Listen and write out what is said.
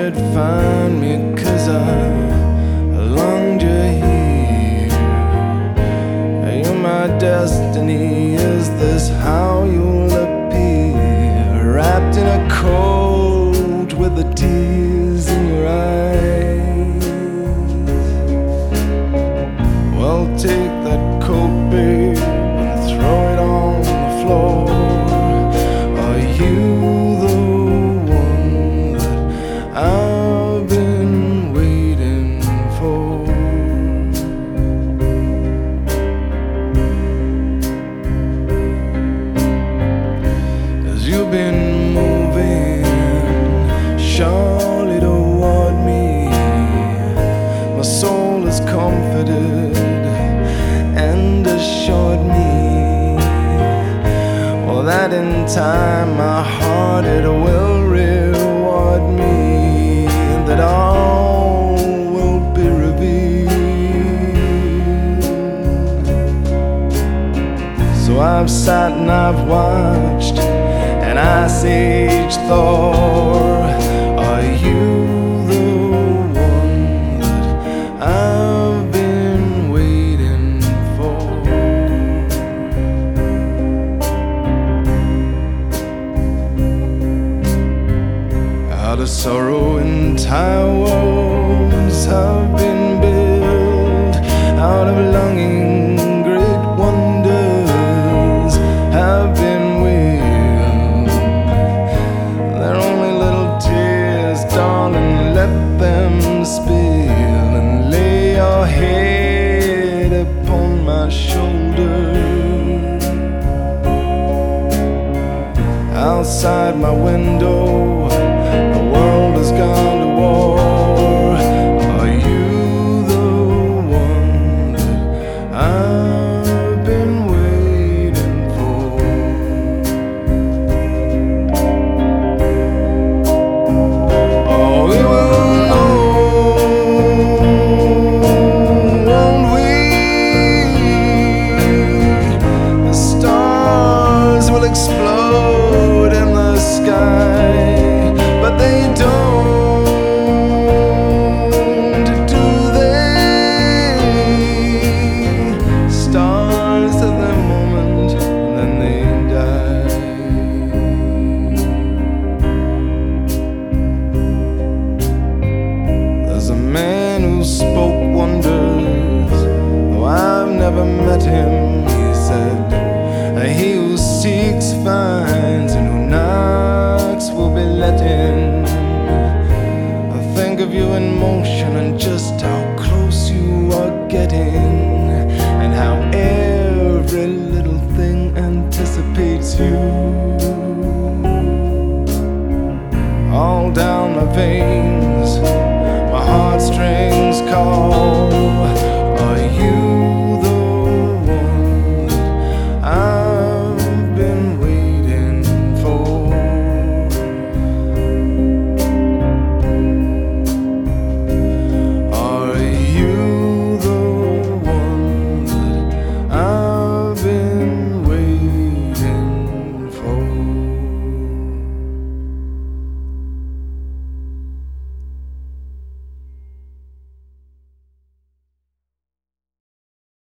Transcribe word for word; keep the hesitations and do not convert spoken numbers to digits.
you'd find me, 'cause I longed you here. You're my destiny, is this how you'll appear? Wrapped in a coat with the tears in your eyes. Well, take that coat, babe, and throw it on the floor. Are you the one that I've been waiting for? 'Cause you've been moving surely toward me. My soul is comforted and assured me, well, that in time my heart it will reward me, that all will be revealed. So I've sat and I've watched, and I sage Thor. Are you the one that I've been waiting for? Out of sorrow entire worlds have been built, out of longing great wonders have been willed. They're only little tears, darling, let them spill, and lay your head upon my shoulder. Outside my window, the world has gone to war. Are you the one that I've been waiting for? Oh, we will know, won't we? The stars will explode in the sky, but they don't, do they? Stars at their moment, and then they die. There's a man who spoke wonders, though I've never met him. He said, he who seeks finds, and who knocks will be let in. I think of you in motion, and just how close you are getting, and how every little thing anticipates you. All down my veins, my heartstrings call.